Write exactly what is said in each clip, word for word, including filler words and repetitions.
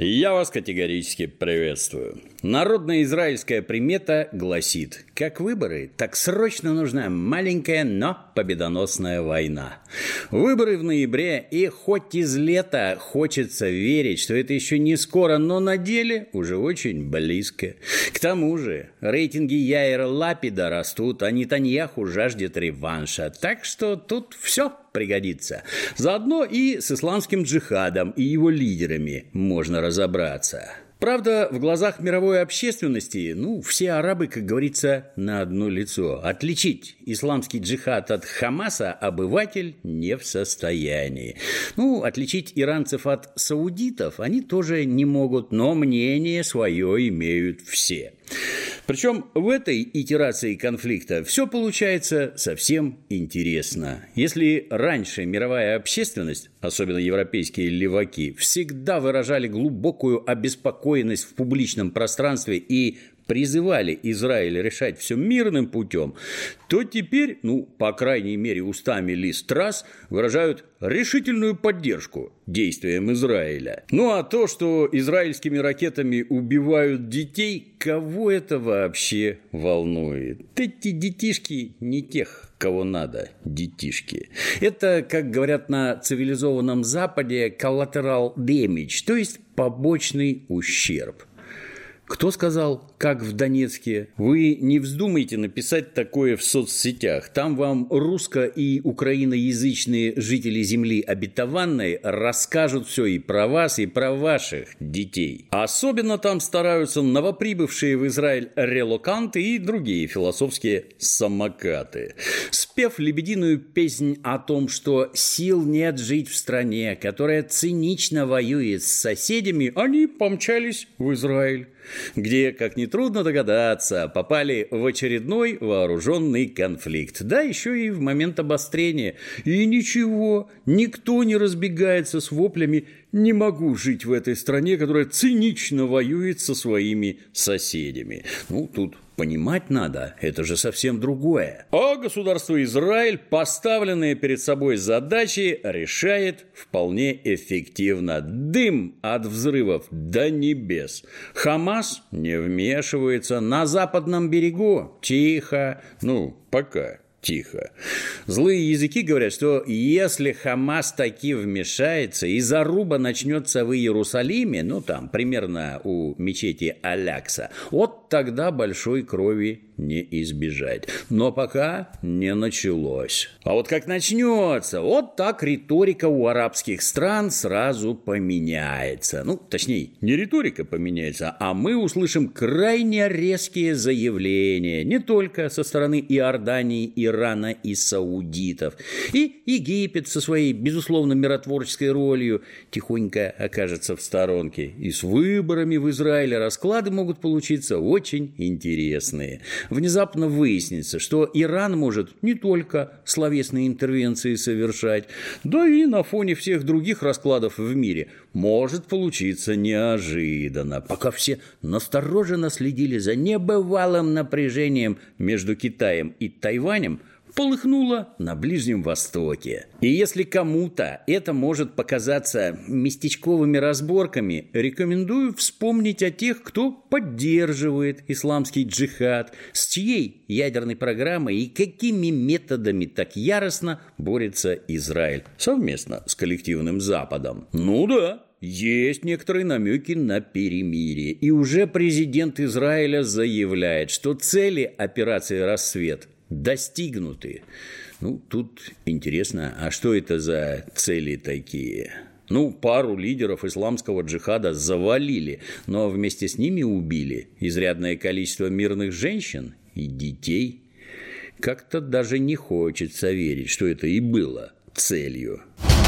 Я вас категорически приветствую. Народная израильская примета гласит: как выборы, так срочно нужна маленькая, но победоносная война. Выборы в ноябре, и хоть из лета хочется верить, что это еще не скоро, но на деле уже очень близко. К тому же рейтинги Яира Лапида растут, а Нетаньяху жаждет реванша. Так что тут все пригодится. Заодно и с исламским джихадом и его лидерами можно разобраться. Правда, в глазах мировой общественности, ну, все арабы, как говорится, на одно лицо. Отличить исламский джихад от Хамаса обыватель не в состоянии. Ну, отличить иранцев от саудитов они тоже не могут, но мнение свое имеют все. Причем в этой итерации конфликта все получается совсем интересно. Если раньше мировая общественность, особенно европейские леваки, всегда выражали глубокую обеспокоенность в публичном пространстве и призывали Израиль решать все мирным путем, то теперь, ну, по крайней мере, устами Лиз Трасс выражают решительную поддержку действиям Израиля. Ну, а то, что израильскими ракетами убивают детей, кого это вообще волнует? Эти детишки не тех, кого надо, детишки. Это, как говорят на цивилизованном Западе, collateral damage, то есть побочный ущерб. Кто сказал, как в Донецке? Вы не вздумайте написать такое в соцсетях. Там вам русско- и украиноязычные жители земли обетованной расскажут все и про вас, и про ваших детей. Особенно там стараются новоприбывшие в Израиль релоканты и другие философские самокаты. Спев лебединую песнь о том, что сил нет жить в стране, которая цинично воюет с соседями, они помчались в Израиль, где, как нетрудно догадаться, попали в очередной вооруженный конфликт. Да, еще и в момент обострения. И ничего, никто не разбегается с воплями: «Не могу жить в этой стране, которая цинично воюет со своими соседями». Ну, тут понимать надо, это же совсем другое. А государство Израиль поставленные перед собой задачи решает вполне эффективно. Дым от взрывов до небес. Хамас не вмешивается. На западном берегу тихо. Ну, пока тихо. Злые языки говорят, что если Хамас таки вмешается и заруба начнется в Иерусалиме, ну там примерно у мечети Алякса, вот тогда большой крови не избежать. Но пока не началось. А вот как начнется, вот так риторика у арабских стран сразу поменяется. Ну, точнее, не риторика поменяется, а мы услышим крайне резкие заявления не только со стороны Иордании, Ирана и саудитов. И Египет со своей, безусловно, миротворческой ролью тихонько окажется в сторонке. И с выборами в Израиле расклады могут получиться очень интересные. Внезапно выяснится, что Иран может не только словесные интервенции совершать, да и на фоне всех других раскладов в мире может получиться неожиданно. Пока все настороженно следили за небывалым напряжением между Китаем и Тайванем, полыхнуло на Ближнем Востоке. И если кому-то это может показаться местечковыми разборками, рекомендую вспомнить о тех, кто поддерживает исламский джихад, с чьей ядерной программой и какими методами так яростно борется Израиль совместно с коллективным Западом. Ну да. Есть некоторые намеки на перемирие. И уже президент Израиля заявляет, что цели операции «Рассвет» достигнуты. Ну, тут интересно, а что это за цели такие? Ну, пару лидеров исламского джихада завалили, но вместе с ними убили изрядное количество мирных женщин и детей. Как-то даже не хочется верить, что это и было целью.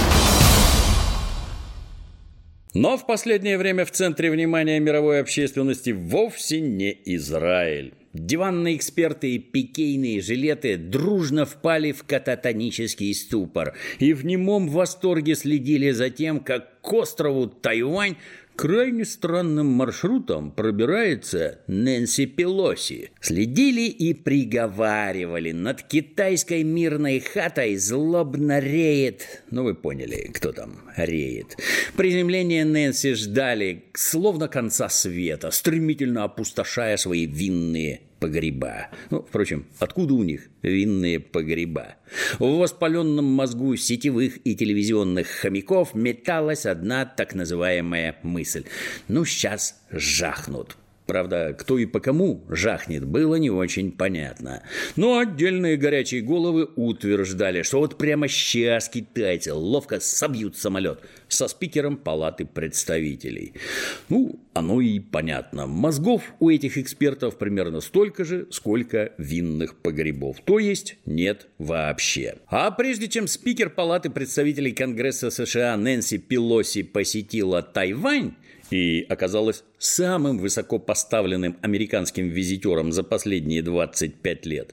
Но в последнее время в центре внимания мировой общественности вовсе не Израиль. Диванные эксперты и пикейные жилеты дружно впали в кататонический ступор и в немом восторге следили за тем, как к острову Тайвань крайне странным маршрутом пробирается Нэнси Пелоси. Следили и приговаривали. Над китайской мирной хатой злобно реет. Ну, вы поняли, кто там реет. Приземление Нэнси ждали, словно конца света, стремительно опустошая свои винные погреба. Ну, впрочем, откуда у них винные погреба? В воспаленном мозгу сетевых и телевизионных хомяков металась одна так называемая мысль. Ну, сейчас жахнут. Правда, кто и по кому жахнет, было не очень понятно. Но отдельные горячие головы утверждали, что вот прямо сейчас китайцы ловко собьют самолет со спикером Палаты представителей. Ну, оно и понятно. Мозгов у этих экспертов примерно столько же, сколько винных погребов. То есть нет вообще. А прежде чем спикер Палаты представителей Конгресса США Нэнси Пелоси посетила Тайвань, и оказалась самым высокопоставленным американским визитером за последние двадцать пять лет.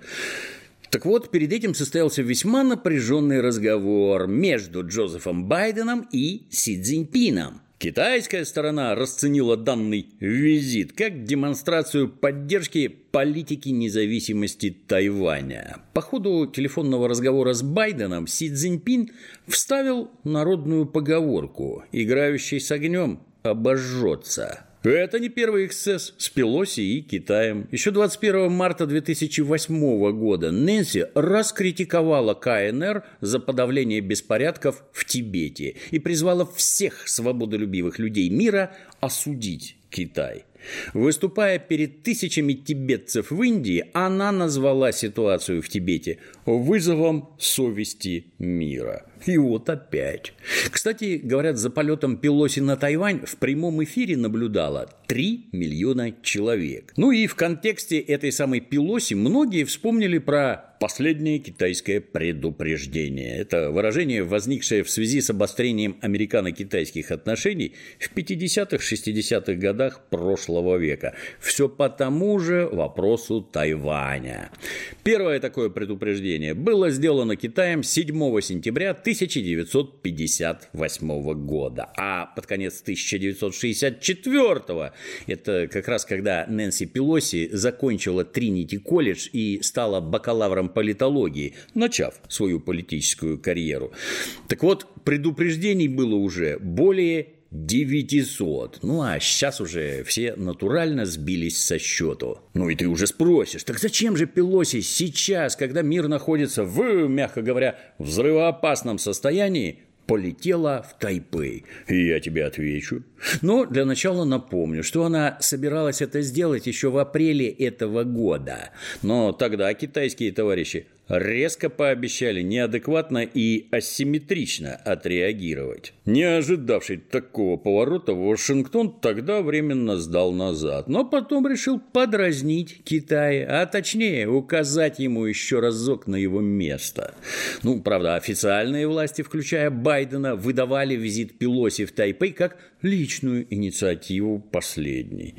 Так вот, перед этим состоялся весьма напряженный разговор между Джозефом Байденом и Си Цзиньпином. Китайская сторона расценила данный визит как демонстрацию поддержки политики независимости Тайваня. По ходу телефонного разговора с Байденом Си Цзиньпин вставил народную поговорку: «Играющий с огнем обожжется». Это не первый эксцесс с Пелоси и Китаем. Еще двадцать первого марта две тысячи восьмого года Нэнси раскритиковала ка эн эр за подавление беспорядков в Тибете и призвала всех свободолюбивых людей мира осудить Китай. Выступая перед тысячами тибетцев в Индии, она назвала ситуацию в Тибете вызовом совести мира. И вот опять. Кстати, говорят, за полетом Пелоси на Тайвань в прямом эфире наблюдало три миллиона человек. Ну и в контексте этой самой Пелоси многие вспомнили про последнее китайское предупреждение. Это выражение, возникшее в связи с обострением американо-китайских отношений в пятидесятых-шестидесятых годах прошлого века. Все по тому же вопросу Тайваня. Первое такое предупреждение было сделано Китаем седьмого сентября тысяча девятьсот пятьдесят восьмого года. А под конец тысяча девятьсот шестьдесят четвёртого, это как раз когда Нэнси Пелоси закончила Тринити колледж и стала бакалавром политологии, начав свою политическую карьеру. Так вот, предупреждений было уже более девятисот. Ну, а сейчас уже все натурально сбились со счету. Ну, и ты уже спросишь, так зачем же Пелоси сейчас, когда мир находится в, мягко говоря, взрывоопасном состоянии, полетела в Тайпэй? И я тебе отвечу. Но для начала напомню, что она собиралась это сделать еще в апреле этого года. Но тогда китайские товарищи резко пообещали неадекватно и асимметрично отреагировать. Не ожидавший такого поворота, Вашингтон тогда временно сдал назад, но потом решил подразнить Китай, а точнее указать ему еще разок на его место. Ну, правда, официальные власти, включая Байдена, выдавали визит Пелоси в Тайпэй как личную инициативу последней.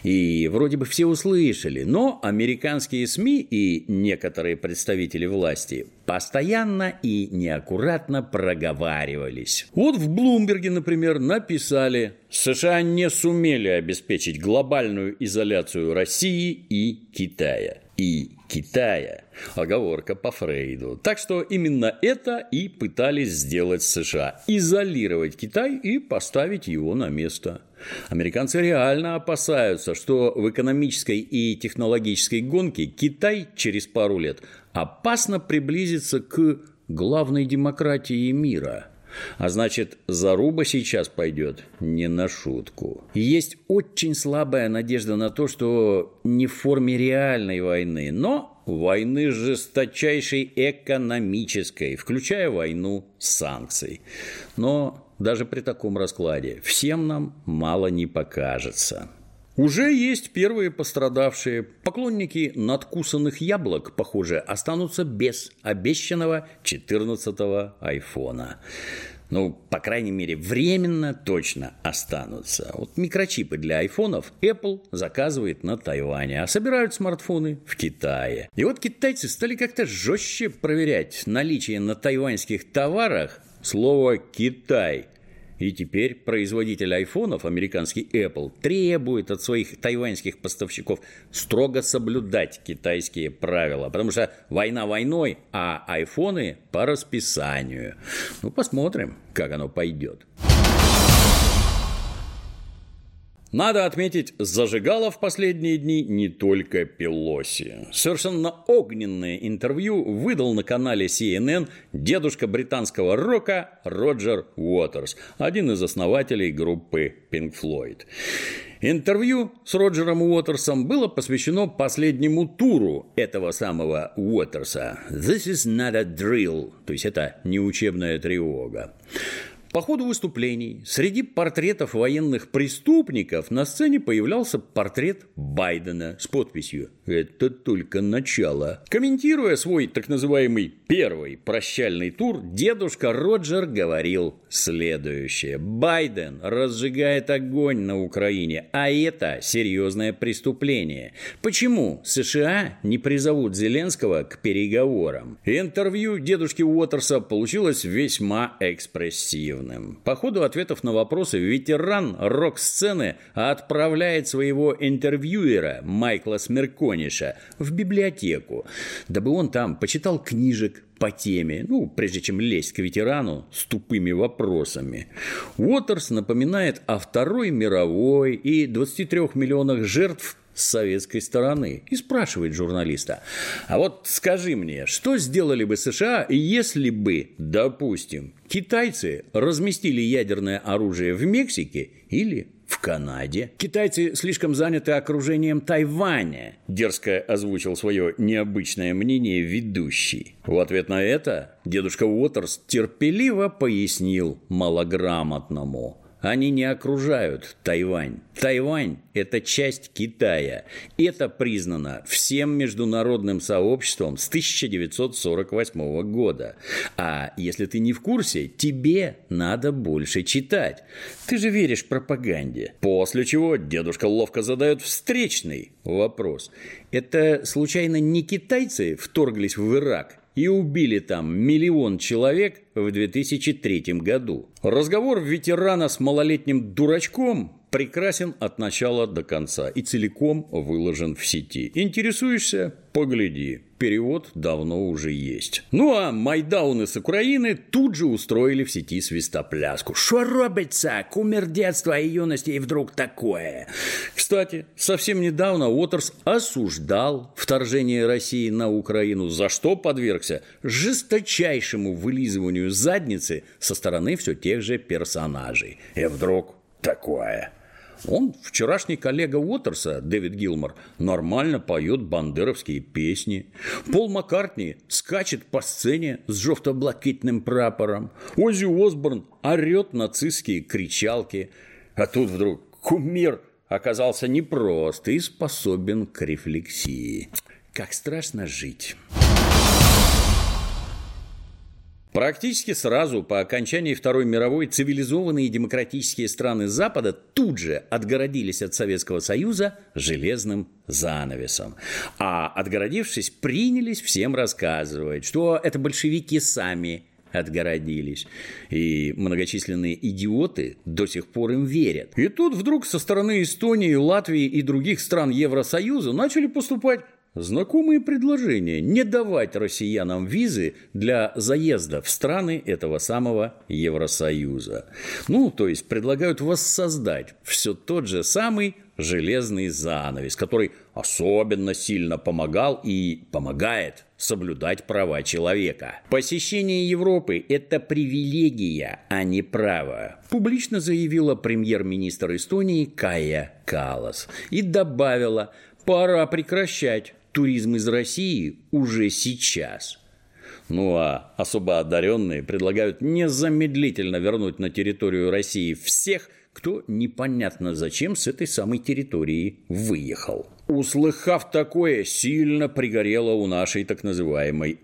И вроде бы все услышали, но американские СМИ и некоторые представители власти постоянно и неаккуратно проговаривались. Вот в Блумберге, например, написали: США не сумели обеспечить глобальную изоляцию России и Китая. И Китая. Оговорка по Фрейду. Так что именно это и пытались сделать США. Изолировать Китай и поставить его на место. Американцы реально опасаются, что в экономической и технологической гонке Китай через пару лет опасно приблизится к главной демократии мира. А значит, заруба сейчас пойдет не на шутку. Есть очень слабая надежда на то, что не в форме реальной войны, но войны жесточайшей экономической, включая войну санкций. Но даже при таком раскладе всем нам мало не покажется. Уже есть первые пострадавшие. Поклонники надкусанных яблок, похоже, останутся без обещанного четырнадцатого айфона. Ну, по крайней мере, временно точно останутся. Вот микрочипы для айфонов Apple заказывает на Тайване, а собирают смартфоны в Китае. И вот китайцы стали как-то жестче проверять наличие на тайваньских товарах слова «Китай». И теперь производитель айфонов, американский Apple, требует от своих тайваньских поставщиков строго соблюдать китайские правила, потому что война войной, а айфоны по расписанию. Ну, посмотрим, как оно пойдет. Надо отметить, зажигала в последние дни не только Пелоси. Совершенно огненное интервью выдал на канале си эн эн дедушка британского рока Роджер Уотерс, один из основателей группы Pink Floyd. Интервью с Роджером Уотерсом было посвящено последнему туру этого самого Уотерса. «This is not a drill», то есть это не учебная тревога. По ходу выступлений среди портретов военных преступников на сцене появлялся портрет Байдена с подписью «Это только начало». Комментируя свой так называемый первый прощальный тур, дедушка Роджер говорил следующее. Байден разжигает огонь на Украине, а это серьезное преступление. Почему США не призовут Зеленского к переговорам? Интервью дедушки Уотерса получилось весьма экспрессивным. По ходу ответов на вопросы ветеран рок-сцены отправляет своего интервьюера Майкла Смеркониша в библиотеку, дабы он там почитал книжек по теме, ну, прежде чем лезть к ветерану с тупыми вопросами. Уотерс напоминает о Второй мировой и двадцати трёх миллионах жертв с советской стороны и спрашивает журналиста: а вот скажи мне, что сделали бы США, если бы, допустим, китайцы разместили ядерное оружие в Мексике или в Канаде? Китайцы слишком заняты окружением Тайваня, дерзко озвучил свое необычное мнение ведущий. В ответ на это дедушка Уотерс терпеливо пояснил малограмотному: они не окружают Тайвань. Тайвань – это часть Китая. Это признано всем международным сообществом с тысяча девятьсот сорок восьмого года. А если ты не в курсе, тебе надо больше читать. Ты же веришь пропаганде. После чего дедушка ловко задает встречный вопрос. Это случайно не китайцы вторглись в Ирак и убили там миллион человек в две тысячи третьем году? Разговор ветерана с малолетним дурачком прекрасен от начала до конца и целиком выложен в сети. Интересуешься? Погляди. Перевод давно уже есть. Ну а майдауны с Украины тут же устроили в сети свистопляску. Шо робится? Кумир детства и юности, и вдруг такое. Кстати, совсем недавно Уотерс осуждал вторжение России на Украину, за что подвергся жесточайшему вылизыванию задницы со стороны все тех же персонажей. И вдруг такое. Он, вчерашний коллега Уотерса, Дэвид Гилмор, нормально поет бандеровские песни. Пол Маккартни скачет по сцене с жовто-блакитным прапором. Оззи Осборн орет нацистские кричалки. А тут вдруг кумир оказался непрост и способен к рефлексии. Как страшно жить. Практически сразу по окончании Второй мировой цивилизованные демократические страны Запада тут же отгородились от Советского Союза железным занавесом. А отгородившись, принялись всем рассказывать, что это большевики сами отгородились. И многочисленные идиоты до сих пор им верят. И тут вдруг со стороны Эстонии, Латвии и других стран Евросоюза начали поступать знакомые предложения не давать россиянам визы для заезда в страны этого самого Евросоюза. Ну, то есть предлагают воссоздать все тот же самый железный занавес, который особенно сильно помогал и помогает соблюдать права человека. Посещение Европы – это привилегия, а не право, публично заявила премьер-министр Эстонии Кая Каллас и добавила: пора прекращать туризм из России уже сейчас. Ну а особо одаренные предлагают незамедлительно вернуть на территорию России всех, кто непонятно зачем с этой самой территории выехал. Услыхав такое, сильно пригорело у нашей так называемой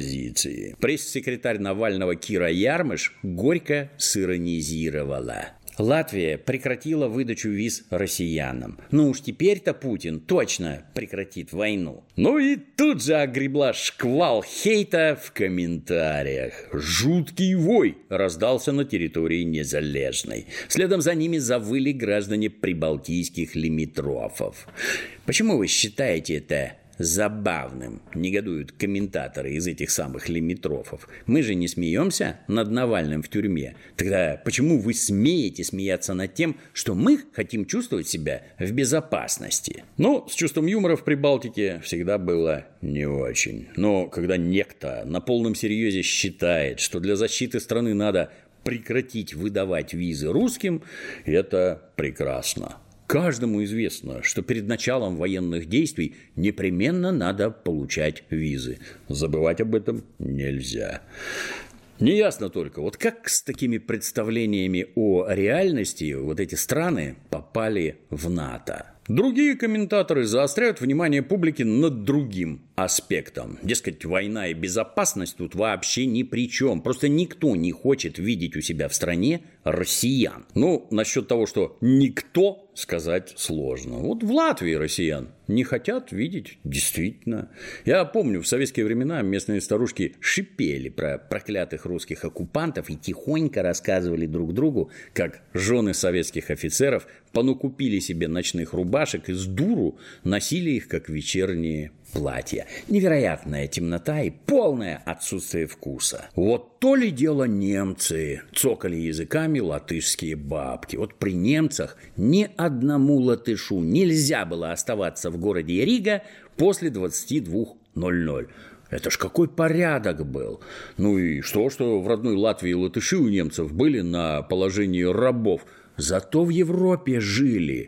оппозиции. Пресс-секретарь Навального Кира Ярмыш горько сиронизировала. Латвия прекратила выдачу виз россиянам. Ну уж теперь-то Путин точно прекратит войну. Ну и тут же огребла шквал хейта в комментариях. Жуткий вой раздался на территории Незалежной. Следом за ними завыли граждане прибалтийских лимитрофов. Почему вы считаете это забавным, негодуют комментаторы из этих самых лимитрофов? Мы же не смеемся над Навальным в тюрьме. Тогда почему вы смеете смеяться над тем, что мы хотим чувствовать себя в безопасности? Ну, с чувством юмора в Прибалтике всегда было не очень. Но когда некто на полном серьезе считает, что для защиты страны надо прекратить выдавать визы русским, это прекрасно. Каждому известно, что перед началом военных действий непременно надо получать визы. Забывать об этом нельзя. Неясно только, вот как с такими представлениями о реальности вот эти страны попали в НАТО. Другие комментаторы заостряют внимание публики над другим аспектом. Дескать, война и безопасность тут вообще ни при чем. Просто никто не хочет видеть у себя в стране россиян. Ну, насчет того, что никто, сказать сложно. Вот в Латвии россиян не хотят видеть, действительно. Я помню, в советские времена местные старушки шипели про проклятых русских оккупантов и тихонько рассказывали друг другу, как жены советских офицеров понакупили себе ночных рубашек и с дуру носили их, как вечерние платья. Невероятная темнота и полное отсутствие вкуса. Вот то ли дело немцы, цокали языками латышские бабки. Вот при немцах ни одному латышу нельзя было оставаться в городе Рига после двадцати двух ноль-ноль. Это ж какой порядок был. Ну и что, что в родной Латвии латыши у немцев были на положении рабов. Зато в Европе жили.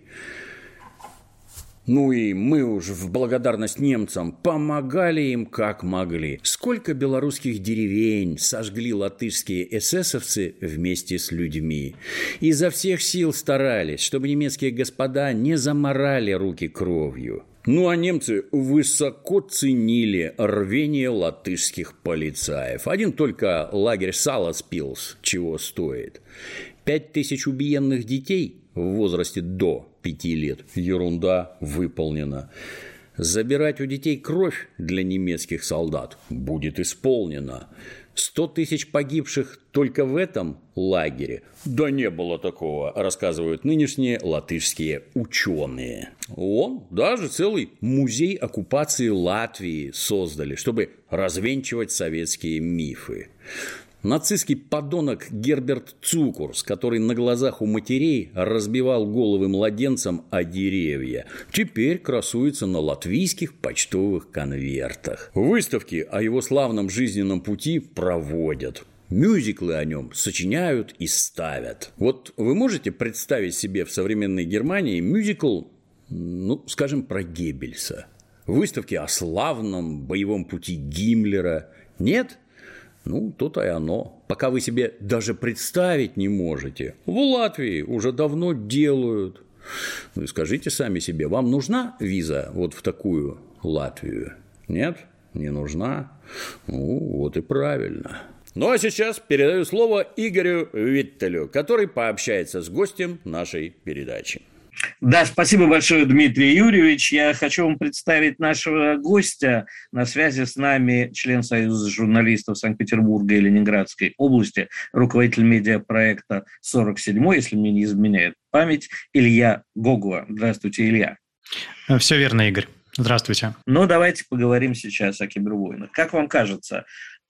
Ну и мы уж в благодарность немцам помогали им как могли. Сколько белорусских деревень сожгли латышские эсэсовцы вместе с людьми. Изо всех сил старались, чтобы немецкие господа не заморали руки кровью. Ну а немцы высоко ценили рвение латышских полицаев. Один только лагерь Саласпилс чего стоит. Пять тысяч убиенных детей в возрасте до пяти лет. Ерунда выполнена. Забирать у детей кровь для немецких солдат будет исполнено. Сто тысяч погибших только в этом лагере? Да не было такого, рассказывают нынешние латышские ученые. Он даже целый музей оккупации Латвии создали, чтобы развенчивать советские мифы. Нацистский подонок Герберт Цукурс, который на глазах у матерей разбивал головы младенцам о деревья, теперь красуется на латвийских почтовых конвертах. Выставки о его славном жизненном пути проводят. Мюзиклы о нем сочиняют и ставят. Вот вы можете представить себе в современной Германии мюзикл, ну, скажем, про Геббельса? Выставки о славном боевом пути Гиммлера? Нет? Ну, то-то и оно. Пока вы себе даже представить не можете. В Латвии уже давно делают. Ну и скажите сами себе, вам нужна виза вот в такую Латвию? Нет? Не нужна? Ну, вот и правильно. Ну, а сейчас передаю слово Игорю Виттелю, который пообщается с гостем нашей передачи. Да, спасибо большое, Дмитрий Юрьевич. Я хочу вам представить нашего гостя. На связи с нами член Союза журналистов Санкт-Петербурга и Ленинградской области, руководитель медиапроекта сорок седьмой, если мне не изменяет память, Илья Гогуа. Здравствуйте, Илья. Все верно, Игорь. Здравствуйте. Ну, давайте поговорим сейчас о кибервойнах. Как вам кажется,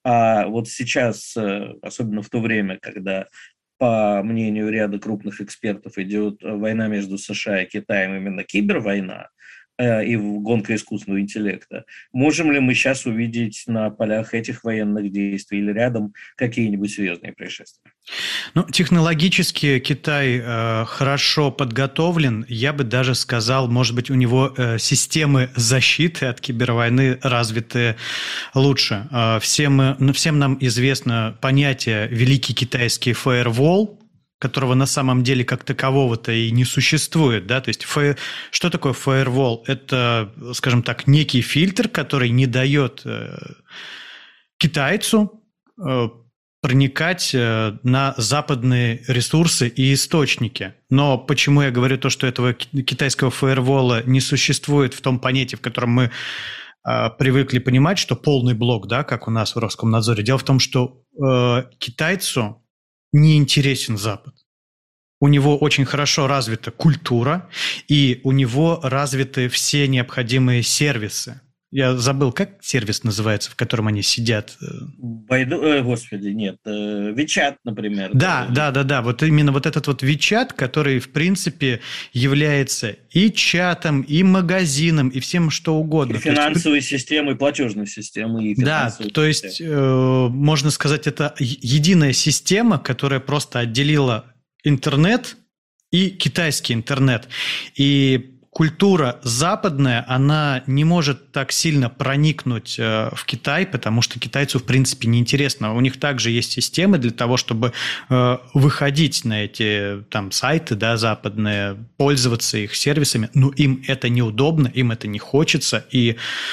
вот сейчас, особенно в то время, когда, по мнению ряда крупных экспертов, идет война между США и Китаем, именно кибервойна э, и гонка искусственного интеллекта, можем ли мы сейчас увидеть на полях этих военных действий или рядом какие-нибудь серьезные происшествия? Ну, технологически Китай э, хорошо подготовлен. Я бы даже сказал, может быть, у него э, системы защиты от кибервойны развиты лучше. Э, всем, всем нам известно понятие «великий китайский фаервол», которого на самом деле как такового-то и не существует. Да? То есть, фаер... что такое фаервол? Это, скажем так, некий фильтр, который не дает э, китайцу э, проникать на западные ресурсы и источники. Но почему я говорю то, что этого китайского фаервола не существует в том понятии, в котором мы э, привыкли понимать, что полный блок, да, как у нас в Роскомнадзоре. Дело в том, что э, китайцу не интересен Запад. У него очень хорошо развита культура, и у него развиты все необходимые сервисы. Я забыл, как сервис называется, в котором они сидят? Байду, э, господи, нет, э, WeChat, например. Да, да, да, да, вот именно вот этот вот WeChat, который, в принципе, является и чатом, и магазином, и всем что угодно. И финансовой есть, системой, и платежной системой. И да, то есть, э, можно сказать, это единая система, которая просто отделила интернет и китайский интернет. И культура западная, она не может так сильно проникнуть э, в Китай, потому что китайцу, в принципе, неинтересно. У них также есть системы для того, чтобы э, выходить на эти там, сайты, да, западные, пользоваться их сервисами, но им это неудобно, им это не хочется, и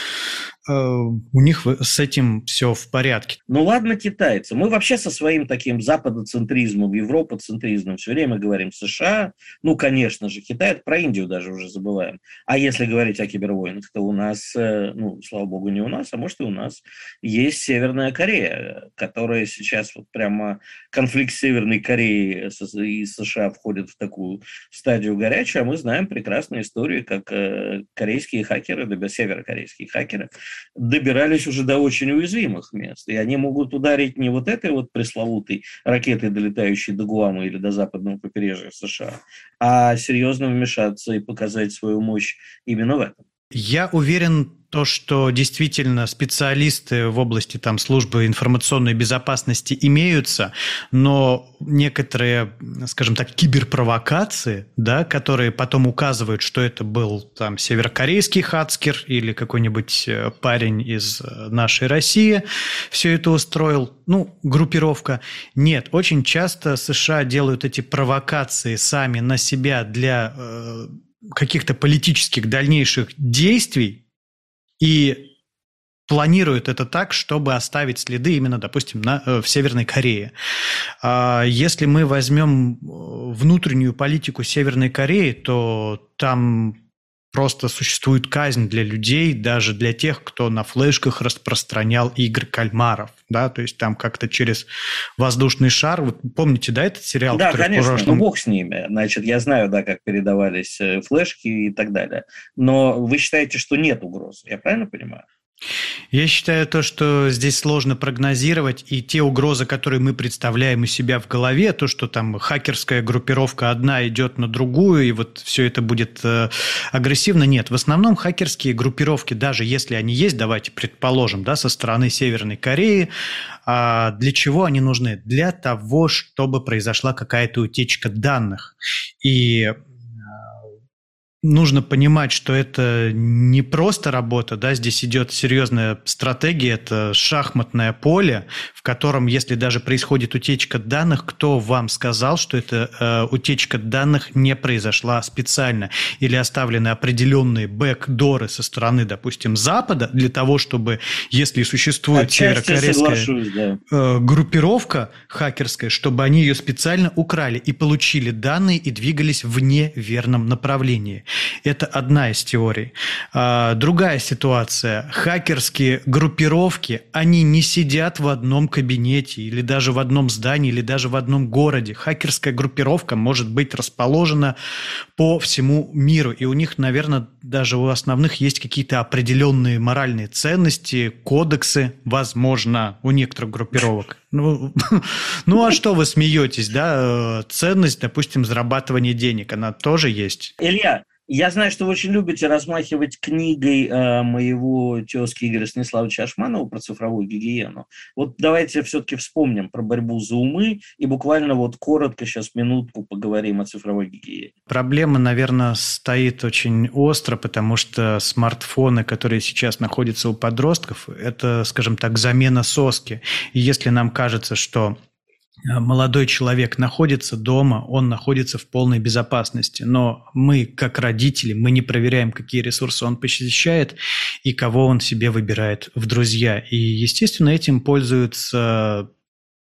у них с этим все в порядке. Ну ладно, китайцы. Мы вообще со своим таким западоцентризмом, европоцентризмом все время говорим США. Ну, конечно же, Китай, это про Индию даже уже забываем. А если говорить о кибервойнах, то у нас, ну, слава богу, не у нас, а может и у нас, есть Северная Корея, которая сейчас вот прямо конфликт Северной Кореи и США входит в такую стадию горячую, а мы знаем прекрасную историю, как корейские хакеры, северокорейские хакеры, добирались уже до очень уязвимых мест. И они могут ударить не вот этой вот пресловутой ракетой, долетающей до Гуама или до западного побережья США, а серьезно вмешаться и показать свою мощь именно в этом. Я уверен, то, что действительно специалисты в области там, службы информационной безопасности имеются, но некоторые, скажем так, киберпровокации, да, которые потом указывают, что это был там северокорейский хакер или какой-нибудь парень из нашей России все это устроил, ну, группировка. Нет, очень часто США делают эти провокации сами на себя для э, каких-то политических дальнейших действий, и планируют это так, чтобы оставить следы именно, допустим, на, в Северной Корее. Если мы возьмем внутреннюю политику Северной Кореи, то там просто существует казнь для людей, даже для тех, кто на флешках распространял игры кальмаров. Да? То есть там как-то через воздушный шар. Вот помните, да, этот сериал? Да, конечно, прошлом... ну бог с ними. Значит, я знаю, да, как передавались флешки и так далее. Но вы считаете, что нет угроз? Я правильно понимаю? Я считаю то, что здесь сложно прогнозировать, и те угрозы, которые мы представляем у себя в голове, то, что там хакерская группировка одна идет на другую, и вот все это будет э, агрессивно, нет. В основном хакерские группировки, даже если они есть, давайте предположим, да, со стороны Северной Кореи, а для чего они нужны? Для того, чтобы произошла какая-то утечка данных. И нужно понимать, что это не просто работа, да, здесь идет серьезная стратегия, это шахматное поле, в котором, если даже происходит утечка данных, кто вам сказал, что эта э, утечка данных не произошла специально, или оставлены определенные бэкдоры со стороны, допустим, Запада, для того, чтобы, если существует северокорейская да. э, группировка хакерская, чтобы они ее специально украли и получили данные и двигались в неверном направлении. Это одна из теорий. Другая ситуация. Хакерские группировки, они не сидят в одном кабинете или даже в одном здании, или даже в одном городе. Хакерская группировка может быть расположена по всему миру. И у них, наверное, даже у основных есть какие-то определенные моральные ценности, кодексы, возможно, у некоторых группировок. Ну, ну, а что вы смеетесь, да? Ценность, допустим, зарабатывания денег, она тоже есть. Илья, я знаю, что вы очень любите размахивать книгой э, моего тезки Игоря Станиславовича Ашманова про цифровую гигиену. Вот давайте все-таки вспомним про борьбу за умы и буквально вот коротко сейчас минутку поговорим о цифровой гигиене. Проблема, наверное, стоит очень остро, потому что смартфоны, которые сейчас находятся у подростков, это, скажем так, замена соски. И если нам кажется, что молодой человек находится дома, он находится в полной безопасности, но мы, как родители, мы не проверяем, какие ресурсы он посещает и кого он себе выбирает в друзья. И, естественно, этим пользуются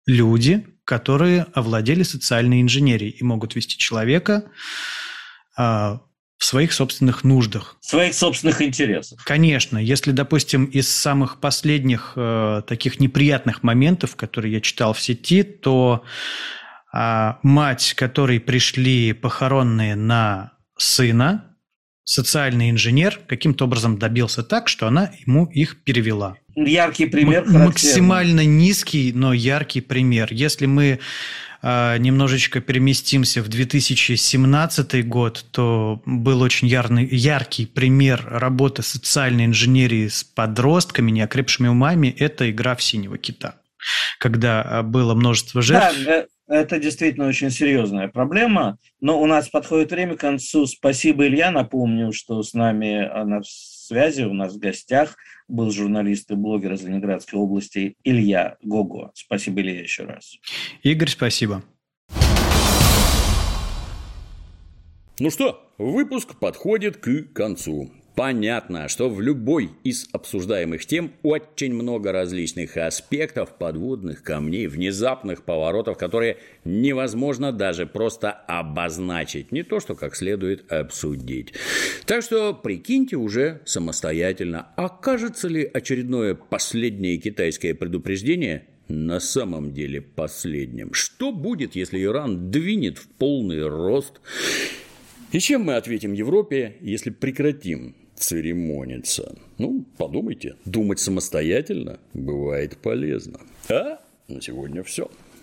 люди, которые овладели социальной инженерией и могут вести человека а, в своих собственных нуждах. В своих собственных интересах. Конечно. Если, допустим, из самых последних э, таких неприятных моментов, которые я читал в сети, то э, мать, которой пришли похоронные на сына, социальный инженер каким-то образом добился так, что она ему их перевела. Яркий пример. М- максимально низкий, но яркий пример. Если мы э, немножечко переместимся в две тысячи семнадцатый год, то был очень ярный, яркий пример работы социальной инженерии с подростками, неокрепшими умами. Это игра в синего кита, когда было множество жертв. Да, это действительно очень серьезная проблема, но у нас подходит время к концу. Спасибо, Илья. Напомню, что с нами на связи, у нас в гостях был журналист и блогер из Ленинградской области Илья Гого. Спасибо, Илья, еще раз. Игорь, спасибо. Ну что, выпуск подходит к концу. Понятно, что в любой из обсуждаемых тем очень много различных аспектов, подводных камней, внезапных поворотов, которые невозможно даже просто обозначить, не то что как следует обсудить. Так что прикиньте уже самостоятельно, окажется ли очередное последнее китайское предупреждение на самом деле последним? Что будет, если Иран двинет в полный рост? И чем мы ответим Европе, если прекратим церемониться? Ну, подумайте, думать самостоятельно бывает полезно. А на сегодня все.